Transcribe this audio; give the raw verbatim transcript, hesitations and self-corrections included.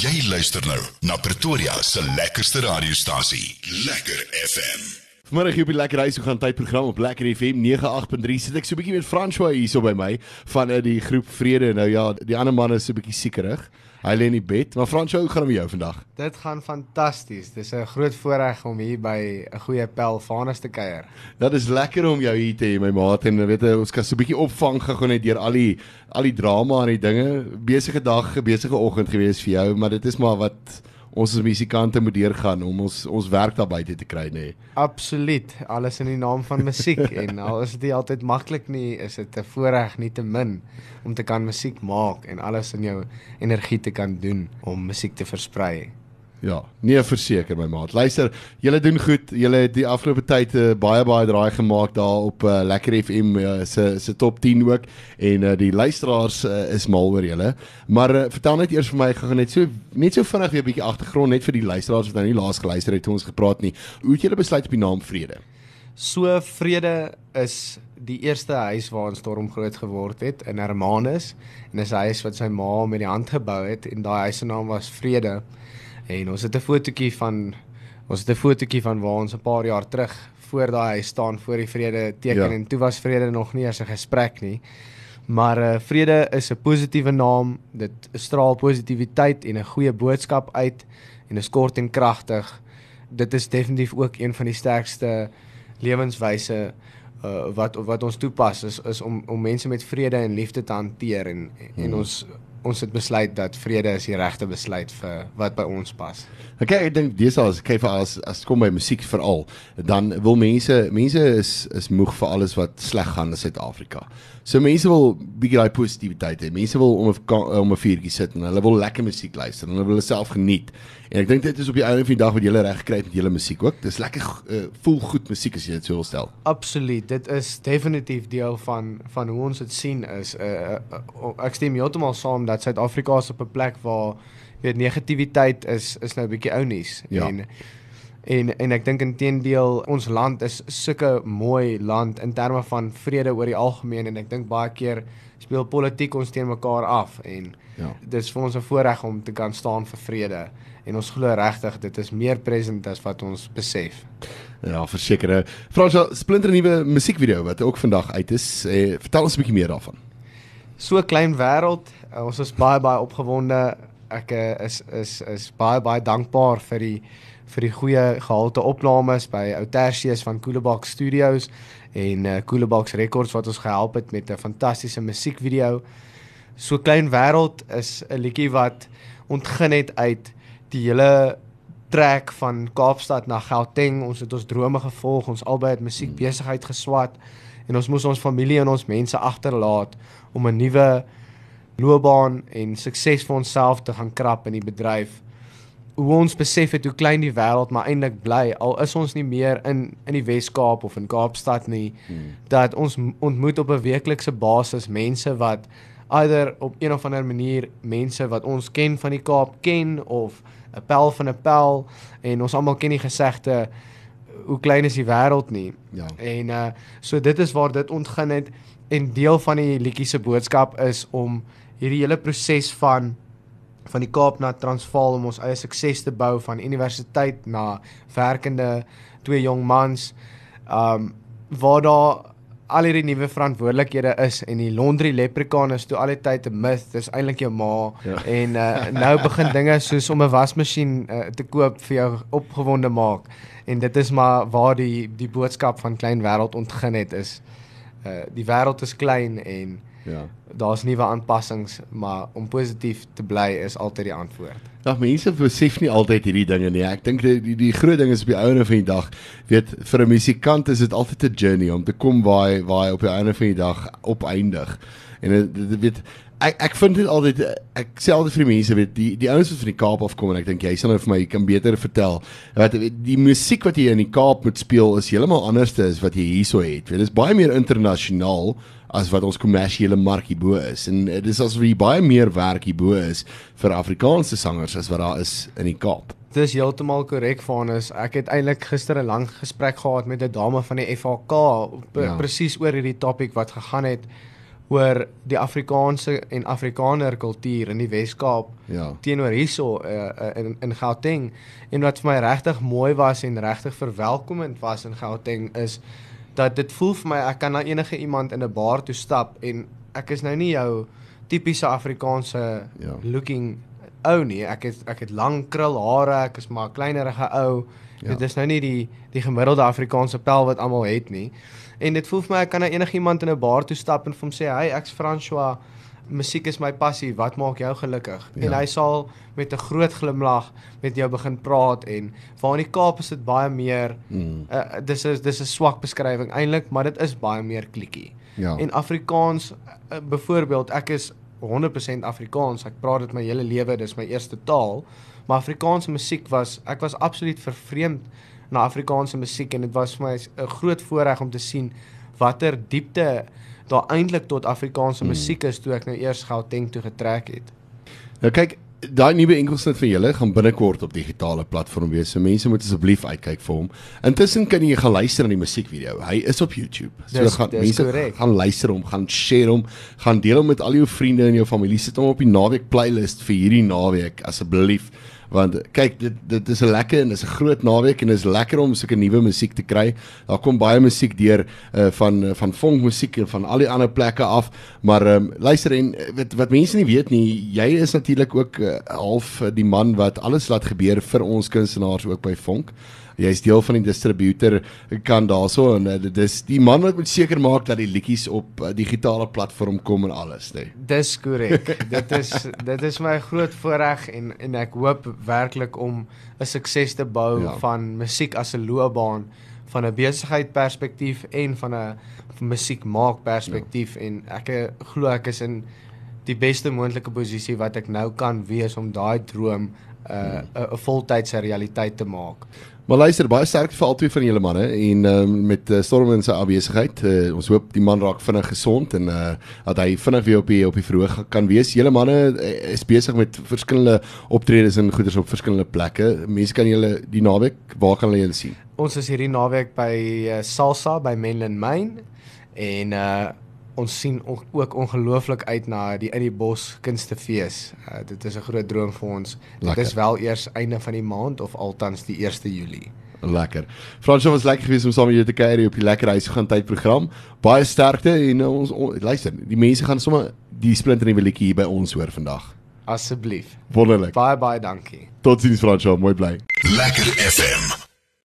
Jy luister nou na Pretoria se lekkerste radiostasie, Lekker F M. Vanmiddag hier op die Lekker Huis, we gaan tydprogram op Lekker F M nege agt punt drie. Sit ek so 'n bietjie met François hier so by my van uh, die groep Vrede. Nou ja, die ander man is so 'n bietjie siekerig. Hy lê in die bed. Maar François, hoe gaan dit met jou vandag? Dit gaan fantasties. Dis 'n groot voorreg om hier by 'n goeie pel Vanus te kuier. Dat is lekker om jou hier te hê, my maat. En weet jy, ons kan so 'n bietjie opvang gegaan net deur al die al die drama en die dinge. Besige dag, besige oggend gewees vir jou, maar dit is maar wat ons as musikante moet deurgaan om ons ons werk daar buite te kry, nê. Nee. Absoluut. Alles in die naam van musiek en al is dit nie altyd maklik nie, is dit 'n voorreg nie te min om te kan musiek maak en alles in jou energie te kan doen om musiek te versprei. Ja, nee, verseker my maat. Luister, julle doen goed. Julle het die afgelope tyd uh, baie baie draai gemaak daar op uh, Lekker F M uh, se se top tien ook en uh, die luisteraars uh, is mal oor julle. Maar uh, vertel net eers vir my, ek gaan net so net so vinnig weer 'n bietjie agtergrond net vir die luisteraars wat nou nie laas geluister het toe ons gepraat nie. Hoe het julle besluit op die naam Vrede? So Vrede is die eerste huis waar ons Storm groot geword het in Hermanus en is 'n huis wat sy ma met die hand gebou het en daai huis se naam was Vrede. En ons het 'n fotootjie van ons het 'n fotootjie van waar ons 'n paar jaar terug voor daai huis staan voor die Vrede teken ja. En toe was Vrede nog nie eens 'n gesprek nie. Maar uh, Vrede is 'n positiewe naam. Dit straal positiwiteit en 'n goeie boodskap uit en is kort en kragtig. Dit is definitief ook een van die sterkste lewenswyse uh, wat wat ons toepas is is om om mense met vrede en liefde te hanteer en hmm. en ons ons het besluit dat vrede is die regte besluit vir wat by ons pas. Okay, ek dink dis as kyk vir as as dit kom by musiek veral, dan wil mense mense is is moeg vir alles wat sleg gaan in Suid-Afrika. So mense wil bietjie daai positiwiteit hê. Mense wil om 'n om 'n vuurtjie sit en hulle wil lekker musiek luister en hulle wil self geniet. En ek dink dit is op die einde van die dag wat jy reg gekry het met julle musiek ook. Dis lekker uh, voel goed musiek as jy dit so wil stel. Absoluut. Dit is definitief deel van van hoe ons dit sien is uh, uh, ek stem heeltemal saam dat Suid-Afrika is op 'n plek waar weet negativiteit is is nou 'n bietjie ou nuus ja. en En en ek dink inteendeel ons land is sulke mooi land in terme van vrede oor die algemeen en ek dink baie keer speel politiek ons teen mekaar af en ja. Dit is vir ons 'n voorreg om te kan staan vir vrede en ons glo regtig dit is meer present as wat ons besef. Ja, verseker. François, splinter nuwe musiekvideo wat ook vandag uit is. Eh, vertel ons 'n bietjie meer daarvan. So 'n klein wêreld. Uh, ons is baie baie opgewonde. Ek uh, is is is baie baie dankbaar vir die vir die goeie gehalte opnames by Outersius van Coolebox Studios en uh, Coolebox Records wat ons gehelp het met 'n fantastiese musiekvideo. So klein wêreld is 'n liedjie wat ontgin het uit die hele trek van Kaapstad na Gauteng. Ons het ons drome gevolg, ons albei het musiekbesigheid geswat en ons moes ons familie en ons mense agterlaat om 'n nuwe loopbaan en sukses vir onsself te gaan krap in die bedryf. Hoe ons besef het hoe klein die wêreld maar eintlik bly, al is ons nie meer in in die Wes-Kaap of in Kaapstad nie, hmm. dat ons ontmoet op 'n weeklikse basis mense wat either op een of ander manier mense wat ons ken van die Kaap ken of 'n pel van 'n pel en ons almal ken die gesegde hoe klein is die wêreld nie. Ja. En uh, so dit is waar dit ontgin het en deel van die liedjie se boodskap is om hierdie hele proses van van die Kaap na Transvaal om ons eie sukses te bou van universiteit na werkende twee jong mans um, waar daar al hierdie nuwe verantwoordelikhede is en die laundry leprechaun is toe al die tyd 'n myth, dis eintlik jou ma ja. en uh, nou begin dinge soos om 'n wasmasjien uh, te koop vir jou opgewonde maak en dit is maar waar die die boodskap van klein wêreld ontgin het is uh, die wêreld is klein en ja. Daar's nuwe aanpassings, maar om positief te bly is altyd die antwoord. Ja, mense besef nie altyd hierdie dinge nie. Ek dink die, die die groot ding is op die einde van die dag, weet vir 'n musikant is dit altyd 'n journey om te kom waar hy waar hy op die einde van die dag opeindig. En dit weet ek ek vind dit altyd ek sê altyd vir die mense weet die die ouens wat van die Kaap afkom en ek dink jy sal nou vir my kan beter vertel wat die musiek wat jy in die Kaap moet speel is heeltemal anders as wat jy hierso het. Weet, dit is baie meer internasionaal as wat ons kommersiële mark hierbo is. En dit is asof hier baie meer werk hierbo is vir Afrikaanse sangers as wat daar is in die Kaap. Dit is heeltemal korrek, Vanus. Ek het eintlik gister 'n lang gesprek gehad met 'n dame van die F H K ja. presies oor hierdie topik wat gegaan het oor die Afrikaanse en Afrikaner kultuur in die Weskaap Ja. teenoor hierso uh, uh, in, in Gauteng. En wat vir my regtig mooi was en regtig verwelkomend was in Gauteng is dat dit voel vir my, ek kan na enige iemand in 'n bar toe stap en ek is nou nie jou tipiese Afrikaanse Ja. looking ou nie. Ek het ek het lang krul hare, ek is maar 'n kleinerige ou. Ja. Dit is nou nie die die gemiddelde Afrikaanse pel wat almal het nie. En dit voel vir my ek kan na enigiemand in 'n bar toe stap en vir hom sê, "Hey, ek's François. Musiek is my passie. Wat maak jou gelukkig?" Ja. En hy sal met 'n groot glimlag met jou begin praat en waar in die Kaap is dit baie meer Mm. uh, dis is dis 'n swak beskrywing eintlik, maar dit is baie meer klikkie. Ja. En Afrikaans uh, byvoorbeeld, ek is honderd persent Afrikaans. Ek praat dit my hele lewe, dis my eerste taal. Maar Afrikaanse musiek was ek was absoluut vervreemd na Afrikaanse musiek en dit was vir my 'n groot voorreg om te sien watter diepte daar eintlik tot Afrikaanse Hmm. musiek is toe ek nou eers Gauteng toe getrek het. Nou kyk, daai nuwe enkelsnit van julle gaan binnekort op digitale platform wees. So mense moet asseblief uitkyk vir hom. Intussen kan jy gaan luister na die musiekvideo. Hy is op YouTube. So Dis- gaan dis mense korrek. gaan luister hom, gaan share hom, gaan deel hom met al jou vriende en jou familie. Sit hom op die naweek playlist vir hierdie naweek asseblief. Want kyk, dit dit is 'n lekker en dis 'n groot naweek en dit is lekker om sulke nuwe musiek te kry. Daar kom baie musiek deur uh, van uh, van funk musiek en van al die ander plekke af, maar um, luister en uh, wat wat mense nie weet nie, jy is natuurlik ook uh, half uh, die man wat alles laat gebeur vir ons kunstenaars ook by Funk. Jy is deel van die distributor kan daarso en uh, dit is die man wat moet seker maak dat die liedjies op uh, digitale platform kom en alles, nee. Dis korrek. dit is dit is my groot voorreg en en ek hoop werklik om 'n sukses te bou Ja. van musiek as 'n loopbaan, van 'n besigheid perspektief en van 'n musiek maak perspektief ja. En ek eh, glo ek is in die beste moontlike posisie wat ek nou kan wees om daai droom 'n uh, 'n uh, voltydse realiteit te maak. Maar luister, baie sterk vir albei van julle manne en um, met uh, Storm in sy afwesigheid, uh, ons hoop die man raak vinnig gesond en uh, dat hy vinnig weer op die op die verhoog kan wees. Julle manne uh, is besig met verskillende optredes en goeders op verskillende plekke. Mense kan julle die naweek, waar kan hulle julle sien? Ons is hierdie naweek by uh, Salsa by Menlyn Myn en uh, ons sien on, ook ongelooflik uit na die In die Bos Kunstefees. Uh, dit is 'n groot droom vir ons. Lekker. Dit is wel eers einde van die maand of althans die eerste Julie. Lekker. Fransjo, was lekker geweest om saam met jou te kuier hier op die Lekker Huis gaan tyd program. Baie sterkte en uh, ons on, luister, die mense gaan sommer die splinter nuwe liedjie hier by ons hoor vandag. Asseblief. Wonderlik. Baie baie dankie. Totsiens Fransjo, mooi bly. Lekker F M.